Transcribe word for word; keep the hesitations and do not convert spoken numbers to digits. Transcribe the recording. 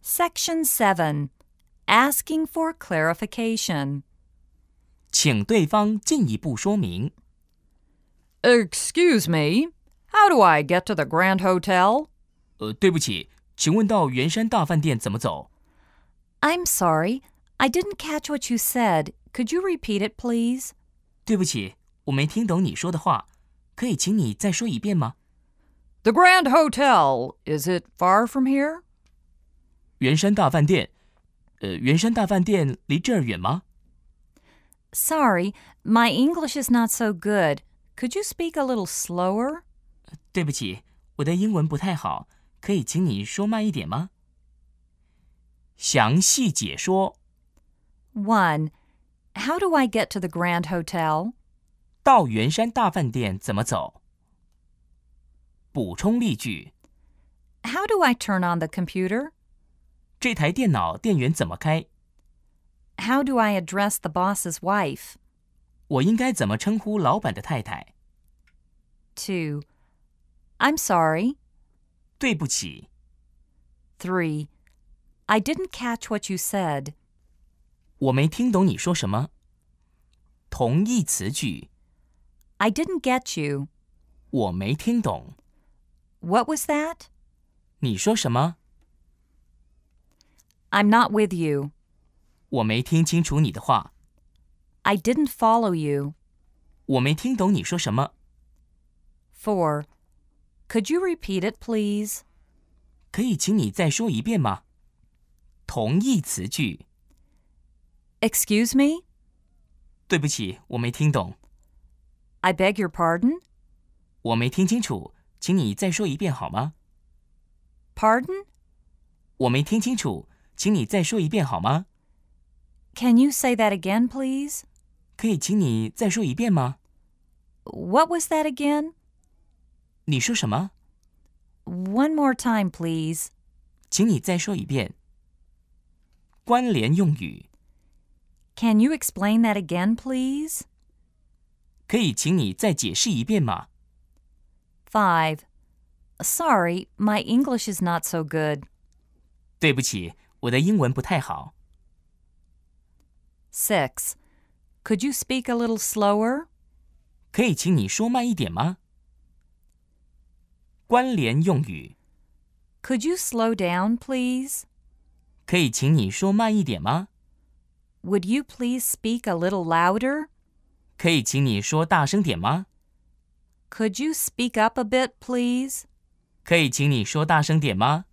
Section seven. Asking for clarification. 请对方进一步说明。 Excuse me, how do I get to the Grand Hotel? 呃，对不起，请问到圆山大饭店怎么走？ I'm sorry, I didn't catch what you said. Could you repeat it, please? 对不起，我没听懂你说的话，可以请你再说一遍吗？ The Grand Hotel, is it far from here? 圆山大饭店，呃，圆山大饭店离这儿远吗？ Sorry, my English is not so good. Could you speak a little slower? 对不起，我的英文不太好，可以请你说慢一点吗？详细解说。 one. How do I get to the Grand Hotel? 到圆山大饭店怎么走？补充例句。 How do I turn on the computer? 这台电脑电源怎么开？ How do I address the boss's wife? 我应该怎么称呼老板的太太？ two. I'm sorry. 对不起。 three. I didn't catch what you said. 我没听懂你说什么。同义词句。 I didn't get you. 我没听懂。 What was that? 你说什么？ I'm not with you. 我没听清楚你的话。 I didn't follow you. 我没听懂你说什么。 four. Could you repeat it, please? 可以请你再说一遍吗？同义词句。 Excuse me? 对不起，我没听懂。 I beg your pardon? 我没听清楚，请你再说一遍好吗？ Pardon? 我没听清楚，请你再说一遍好吗？ Can you say that again, please? 可以请你再说一遍吗？ What was that again? 你说什么？ One more time, please. 请你再说一遍。关联用语。 Can you explain that again, please? 可以请你再解释一遍吗？ five. Sorry, my English is not so good. 对不起，我的英文不太好。 six. Could you speak a little slower? 可以请你说慢一点吗？关联用语。 Could you slow down, please? 可以请你说慢一点吗？ Would you please speak a little louder? 可以请你说大声点吗？ Could you speak up a bit, please? 可以请你说大声点吗？